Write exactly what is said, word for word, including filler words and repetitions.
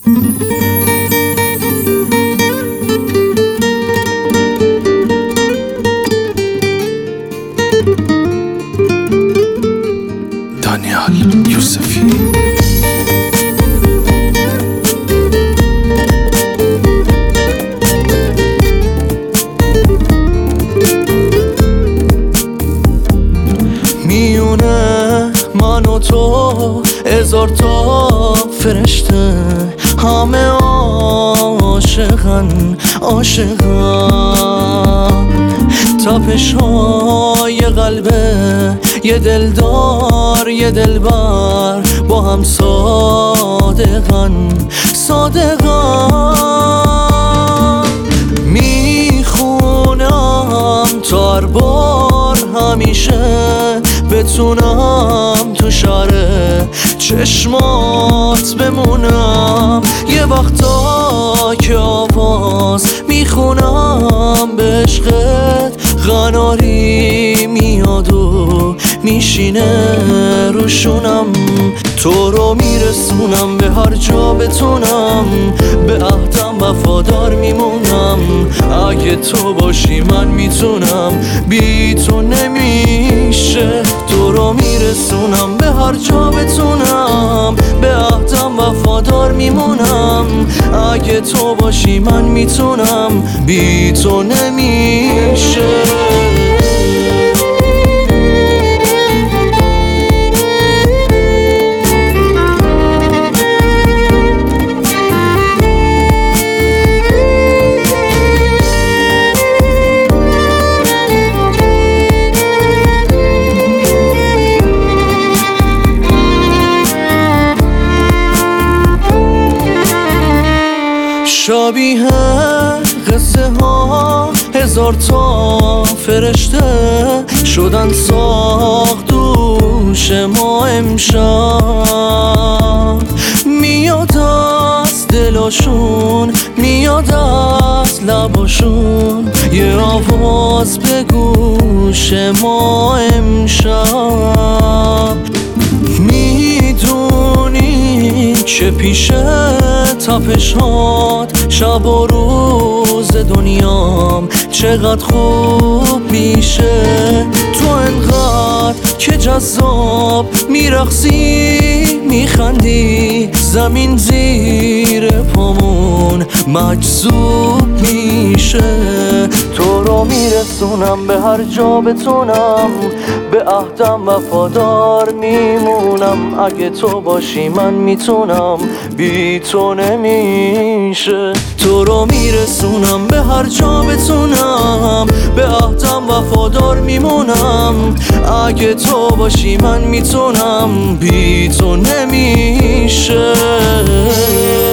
دانیال یوسفی. میونه من و تو هزار تا فرشته، همه عاشقن عاشقن. تپش های قلبه یه دلدار یه دلبر، با هم صادقن صادقن. میخونم تا هر بار همیشه بتونم تو شاره چشمات بمونم. یه وقتا که آواز میخونم به عشقت، قناری میاد و میشینه روشونم. تو رو میرسونم به هر جا بتونم، به عهدم وفادار میمونم. اگه تو باشی من میتونم، بی تو نمیشه. تو رو میرسونم به هر جا بتونم، به عهدم وفادار میمونم. اگه تو باشی من میتونم، بی تو نمیشه. شبیه قصه ها هزار تا فرشته شدن ساخت دوش ما امشب. میاد از دلاشون میاد از لباشون، یه آواز به گوش ما امشب. میدونی که پیشه تپشات شب و روز دنیام چقدر خوب میشه. تو انقدر که جذاب میرقصی میخندی، زمین زیر پامون مجذوب میشه. تو رو میرسونم به هر جا بتونم، به عهدم وفادار میمونم. اگه تو باشی من میتونم، بی تو نمیشه. تو رو میرسونم به هر جا بتونم، به عهدم وفادار میمونم. اگه تو باشی من میتونم، بی تو نمیشه.